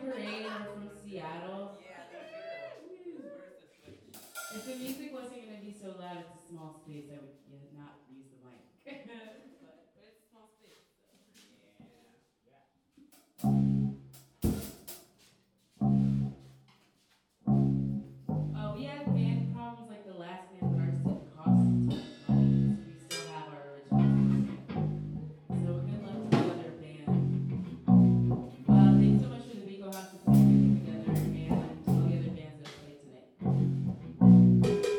Parade are from Seattle. If the music wasn't going to be so loud, it's a small space, I would not use the mic. but it's a small space, so yeah. We had band problems like the last band, but ours didn't cost a ton of money, so we still have our original band. So good luck to the other band. Thanks so much for the Vigo House for putting it together and all the other bands that played tonight.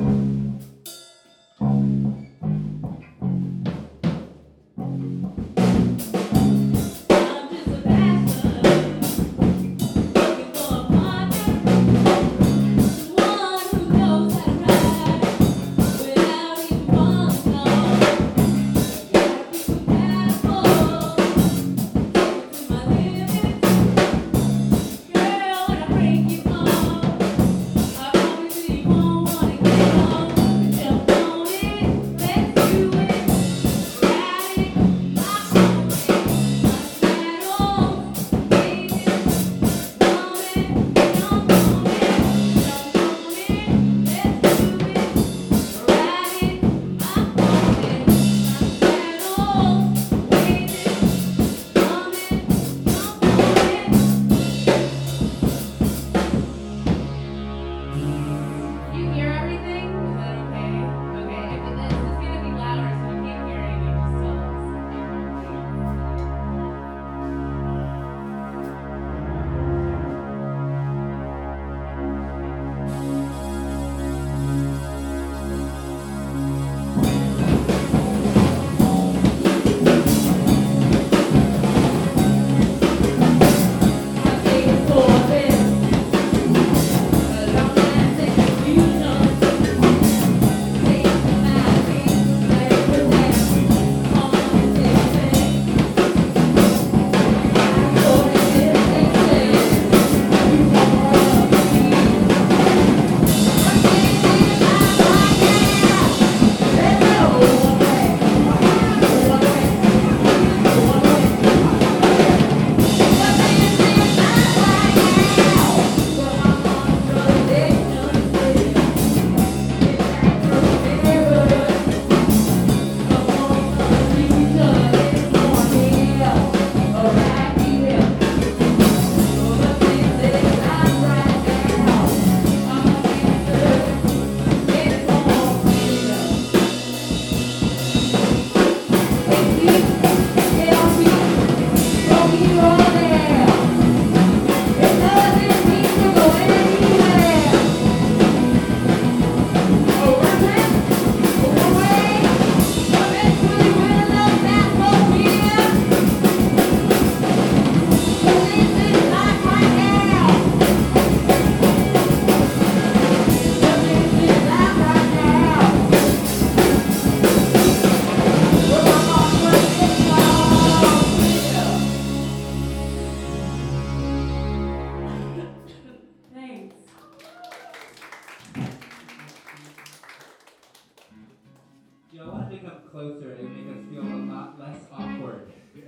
Yeah, I wanted to come closer. It would make us feel a lot less awkward.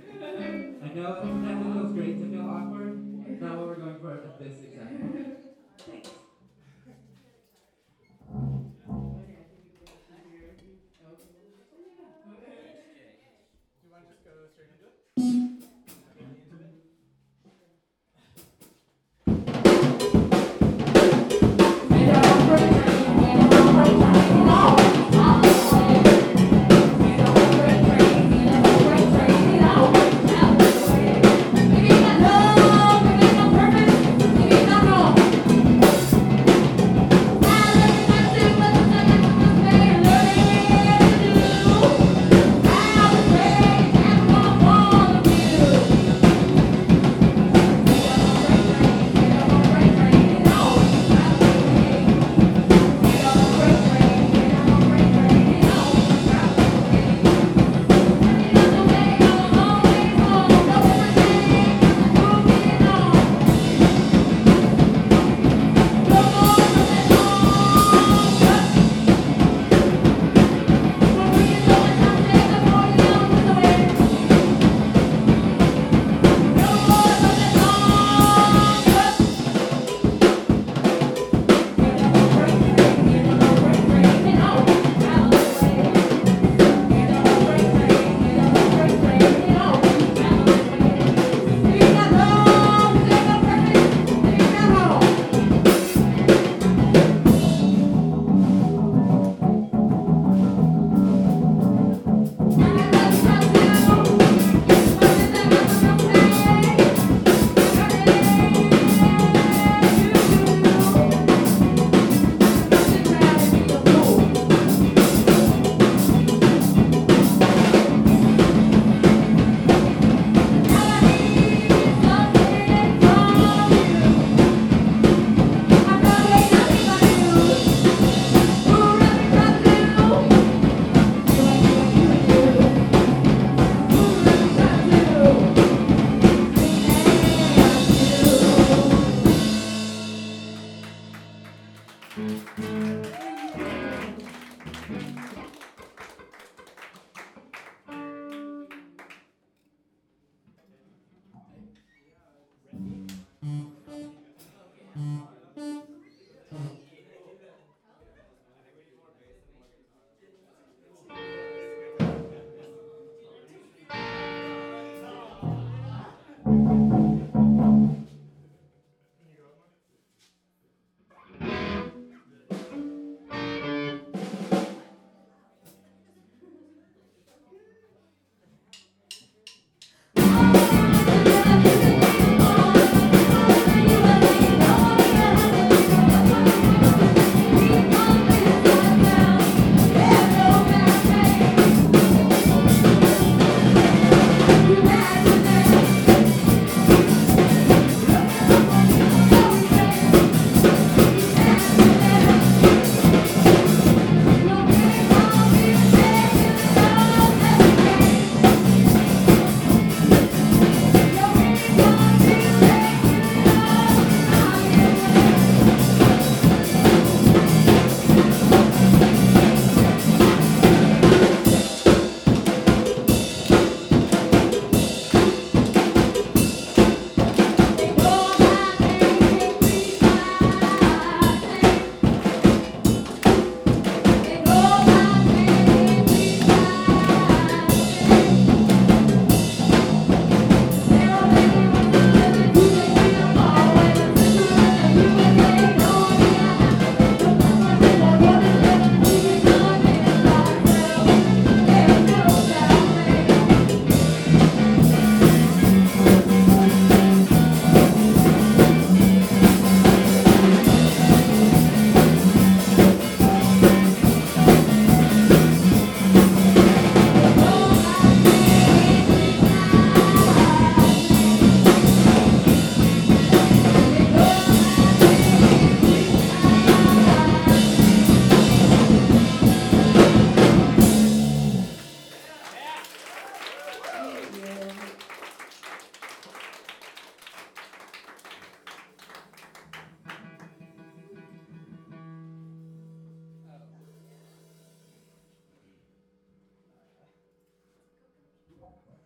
I know sometimes it feels great to feel awkward. It's not what we're going for at this exact moment. Thanks. Do you want to just go straight into it? Into it?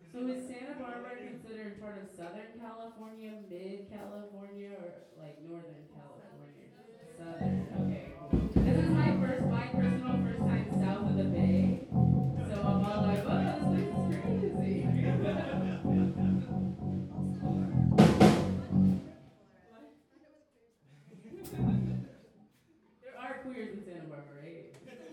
So is Santa Barbara considered part of Southern California, Mid California, or like Northern California? Southern. Okay. This is my personal first time south of the Bay, so I'm all like, oh, this place is crazy. There are queers in Santa Barbara, right?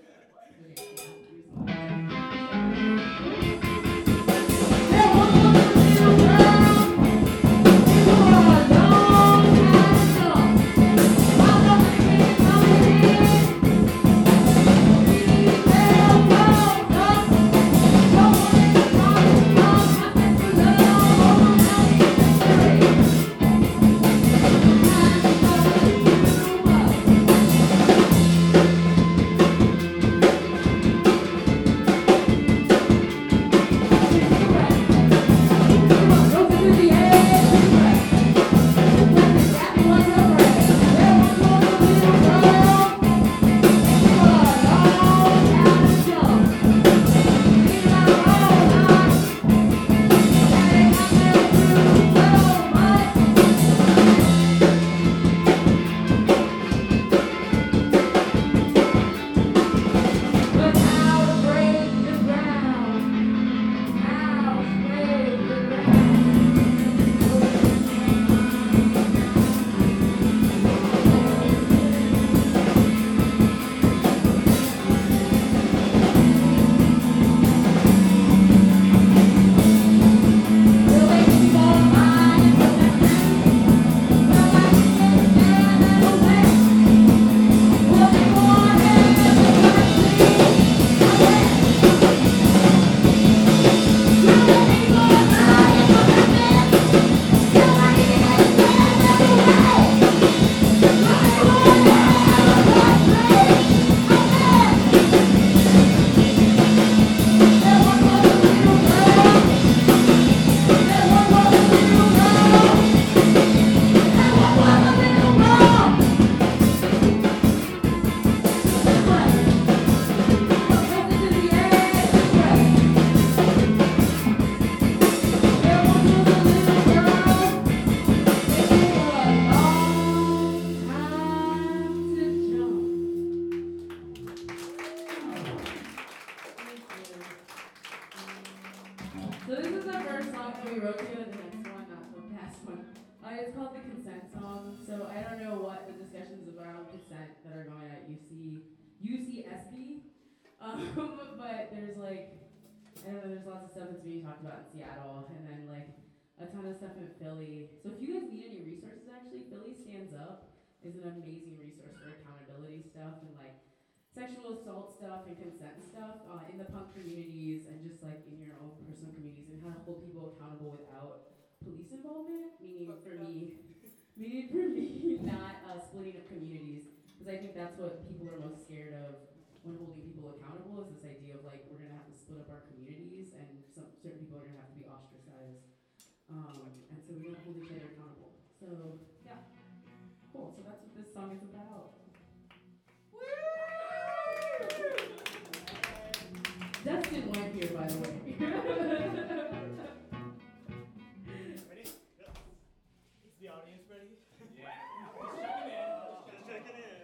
So this is the first song that we wrote together, the next one, not the past one. It's called the Consent Song. So I don't know what the discussions around consent that are going at UCSB, but there's like, I don't know, there's lots of stuff that's being talked about in Seattle, and then like a ton of stuff in Philly. So if you guys need any resources, actually, Philly Stands Up is an amazing resource for accountability stuff and like sexual assault stuff and consent stuff in the punk communities and just like in your own personal communities and how to hold people accountable without police involvement, meaning for me, not splitting up communities, because I think that's what people are most scared of when holding people accountable is this idea of like we're gonna have to split up our communities and certain people are gonna have to be ostracized, and so we don't hold each other accountable. So yeah, cool. So that's what this song is about. Dustin went here, by the way. Ready? Is the audience ready? Yeah. Just checking in.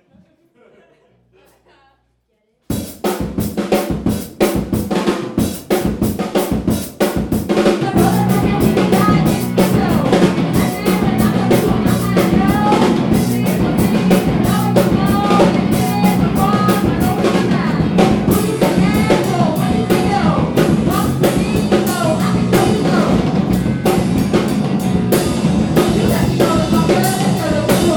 We'll be right back.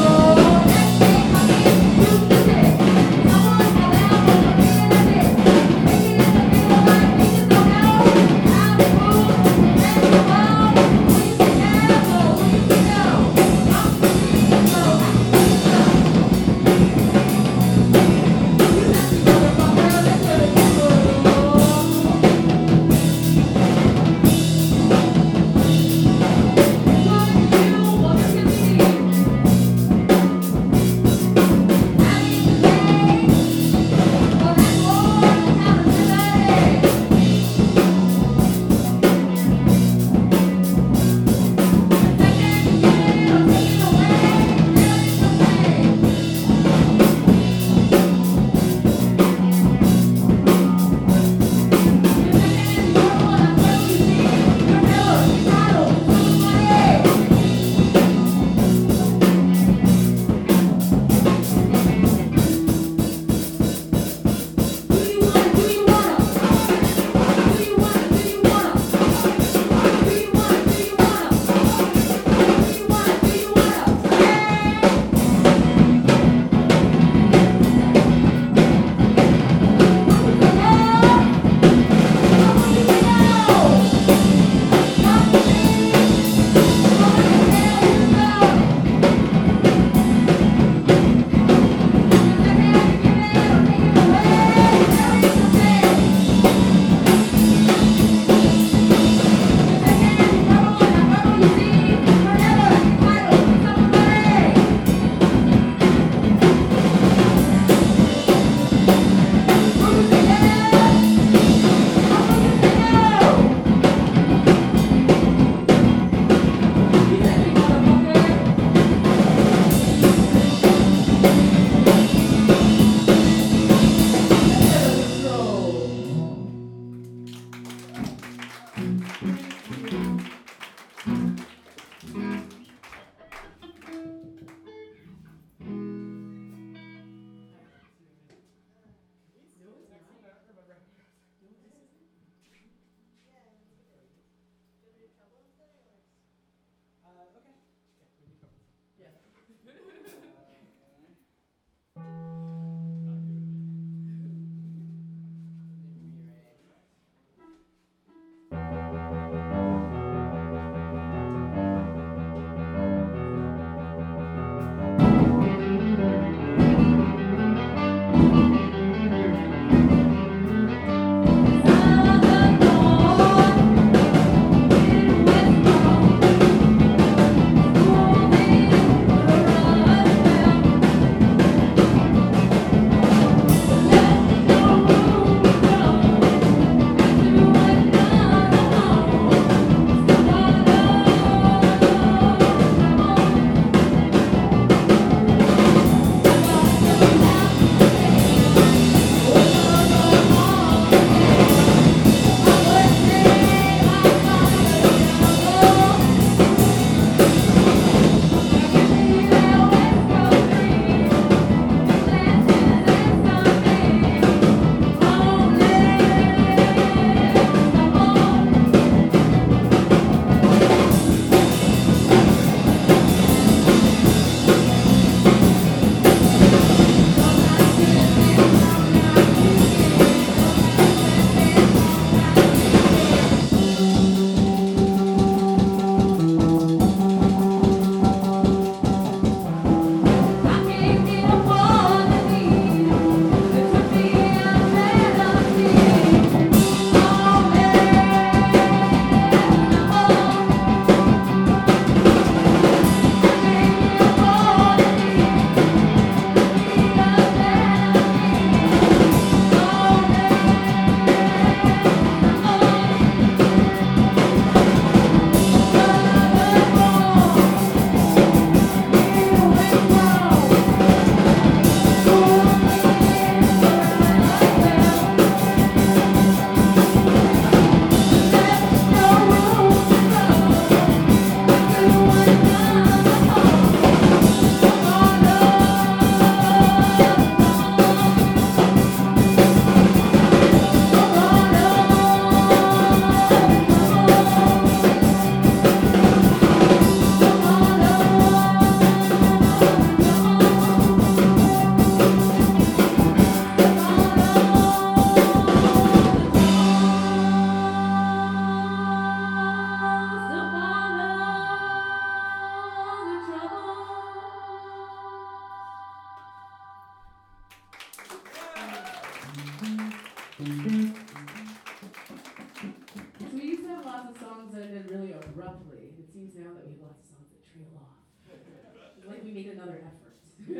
So we used to have lots of songs that ended really abruptly. It seems now that we have lots of songs that trail off. It's like we made another effort.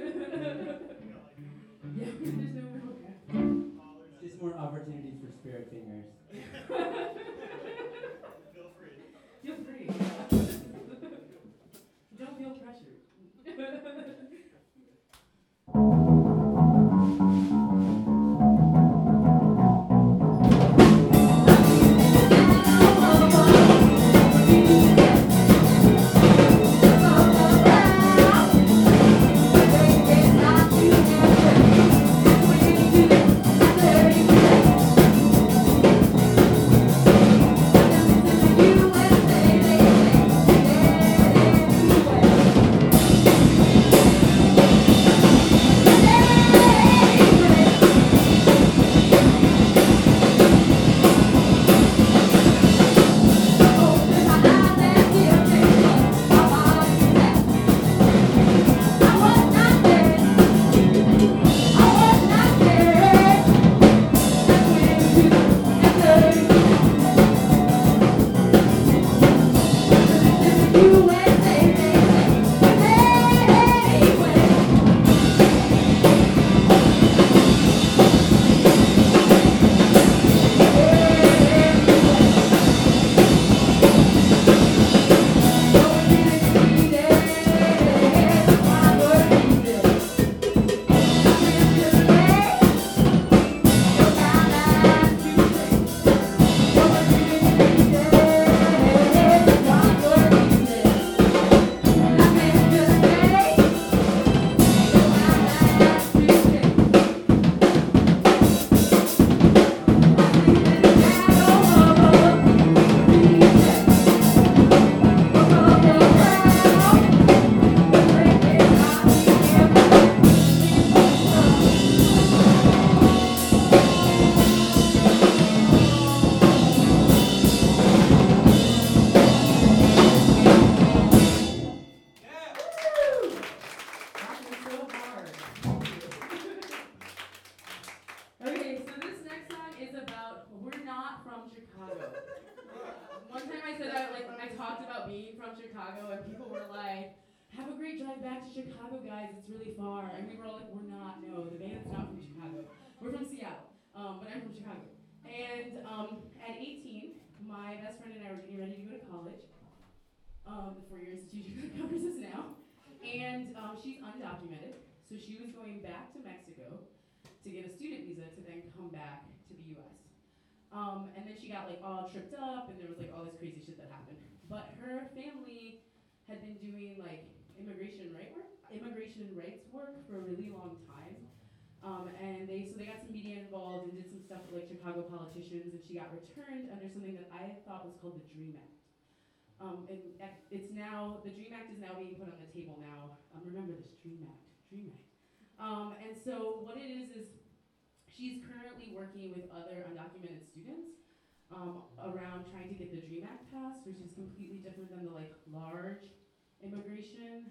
Yeah, there's no middle ground. Just more opportunities for spirit fingers. Feel free. Feel free. Don't feel pressured. Okay, so this next song is about we're not from Chicago. One time I talked about being from Chicago and people were like, have a great drive back to Chicago, guys, it's really far. And we were all like, we're not, no, the band's not from Chicago. We're from Seattle, but I'm from Chicago. And at 18, my best friend and I were getting ready to go to college, the four-year institution that covers us now. And she's undocumented, so she was going back to Mexico to get a student visa to then come back to the U.S. And then she got like all tripped up, and there was like all this crazy shit that happened. But her family had been doing like immigration rights work for a really long time. And they got some media involved and did some stuff with like Chicago politicians, and she got returned under something that I thought was called the DREAM Act. It's now, the DREAM Act is now being put on the table now. Remember this, DREAM Act. And so what it is she's currently working with other undocumented students around trying to get the DREAM Act passed, which is completely different than the like large immigration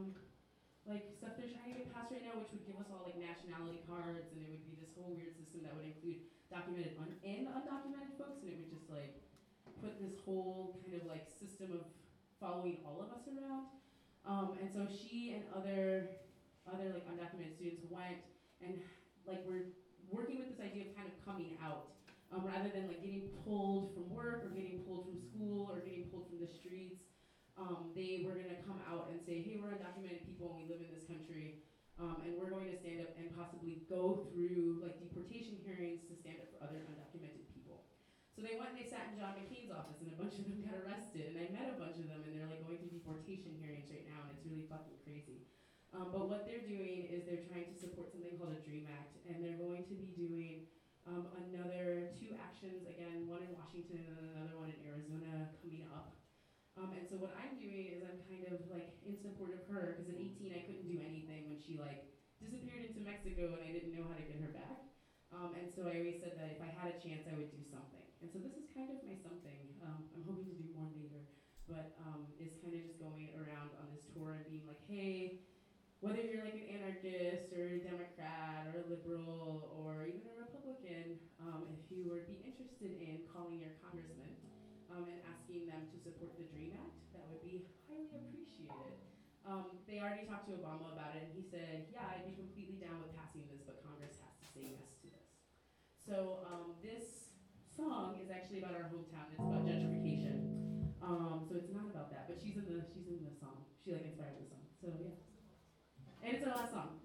stuff they're trying to get passed right now, which would give us all like nationality cards, and it would be this whole weird system that would include documented and undocumented folks, and it would just like put this whole kind of like system of following all of us around. And so she and other like undocumented students went and like were working with this idea of kind of coming out, rather than like getting pulled from work or getting pulled from school or getting pulled from the streets. They were gonna come out and say, hey, we're undocumented people and we live in this country, and we're going to stand up and possibly go through like deportation hearings to stand up for other undocumented people. So they went and they sat in John McCain's office, and a bunch of them got arrested, and I met a bunch of them, and they're like going through deportation hearings right now, and it's really fucking crazy. But what they're doing is they're trying to support something called a DREAM Act, and they're going to be doing another 2 actions, again, one in Washington and another one in Arizona coming up. And so what I'm doing is I'm kind of like in support of her, because at 18 I couldn't do anything when she like disappeared into Mexico and I didn't know how to get her back. And so I always said that if I had a chance I would do something. And so this is kind of my something. I'm hoping to do more later, but is kind of just going around on this tour and being like, hey, whether you're like an anarchist or a Democrat or a liberal or even a Republican, if you would be interested in calling your congressman and asking them to support the DREAM Act, that would be highly appreciated. They already talked to Obama about it, and he said, yeah, I'd be completely down with passing this, but Congress has to say yes to this. So this song is actually about our hometown. It's about gentrification. So it's not about that, but she's in the song. She like inspired the song. So yeah. And it's our last song.